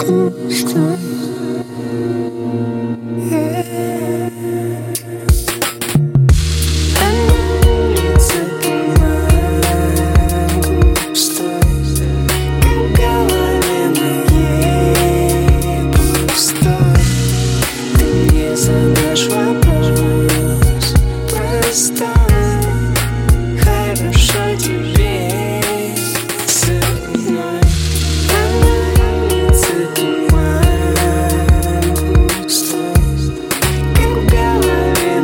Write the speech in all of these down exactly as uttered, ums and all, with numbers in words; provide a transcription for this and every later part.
Задашь вопрос простой, хорошо тебе со мной. На улице туман густой, как в голове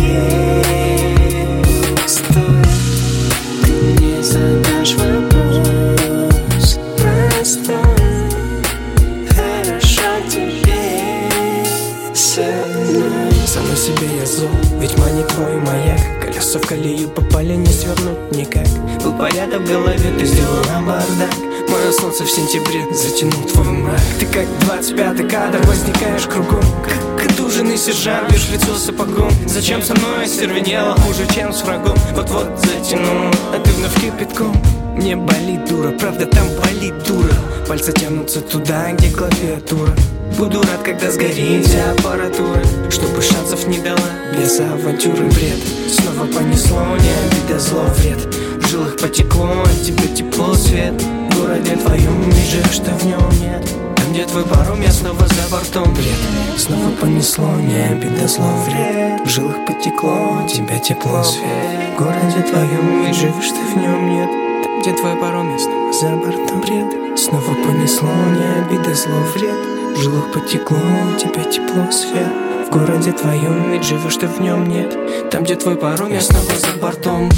моей пустой. Ты мне задашь вопрос простой, хорошо тебе со мной. Сам на себе я зол, ведь мани твой маяк. Колеса в колею попали, не свернуть никак. Был порядок в голове, ты сделала бардак. Мое солнце в сентябре затянул твой мрак. Ты как двадцать пятый кадр, возникаешь кругом, как отуженный сержант, бьешь лицо сапогом. Зачем со мной остервенела, хуже, чем с врагом. Вот-вот затянул, а ты вновь кипятком. Мне болит дура, правда там болит дура. Пальцы тянутся туда, где клавиатура. Буду рад, когда сгорит вся аппаратура, чтобы шансов не дала без авантюры. Бред снова понесло, не обида, зло, вред. В жилах потекло, от тебя тепло, свет. В городе твоем вижу, что в нем нет. Там, где твой паром, я снова за бортом. Бред снова понесло, не обида, зло, вред. В жилах потекло, от тебя тепло, свет. В городе твоем вижу, что в нем нет. Там, где твой паром, я снова за бортом. Бред снова понесло, не обида, зло, вред. В жилах потекло, у тебя тепло, свет. В городе твоем, ведь живешь ты в нем нет. Там, где твой паром, я снова за бортом.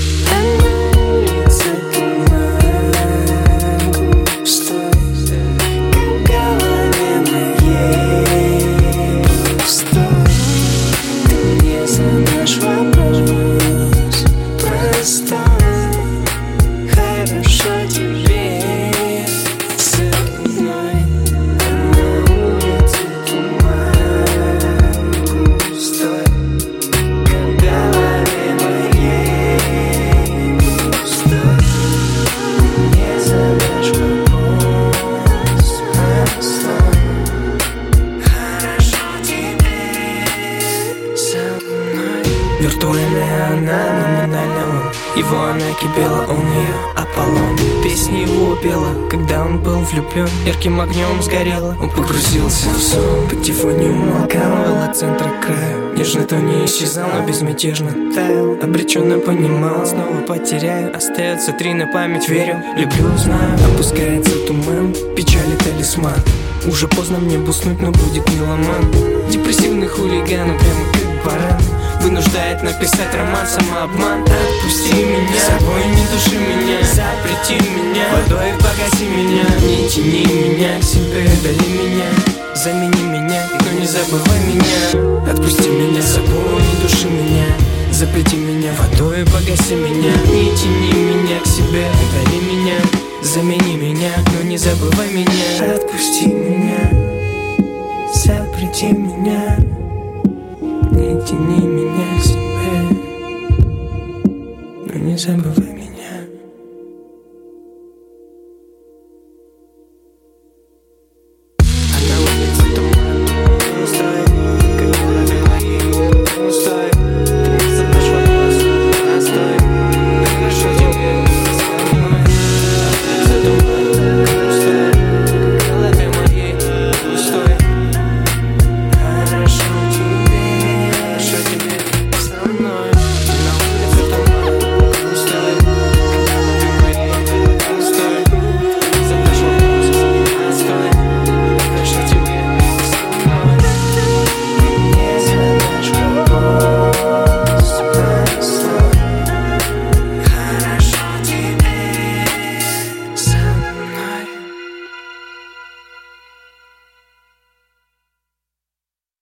Виртуальная она, номинально он. Его она кипела, он ее Аполлон. Песни его пела, когда он был влюблен. Ярким огнем сгорела, он погрузился в сон. Потихоньку умолкал от центра к краю. Нежно то не исчезал, но безмятежно таял. Обреченно понимал, снова потеряю. Остается три на память, верю, люблю, знаю. Опускается туман, печали талисман. Уже поздно мне буснуть, но будет меломан. Депрессивный хулиган, прямо как баран. Вынуждает написать роман, самообман. Отпусти меня, собой не души меня. Запрети меня, водой погаси меня. Не тяни меня к себе, дали меня. Замени меня, но не забывай меня. Отпусти меня, собой не души меня. Запрети меня, водой погаси меня. Не тяни меня к себе, дали меня. Замени меня, но не забывай меня. Отпусти меня, запрети меня. Не тяни меня к себе, но не забывай.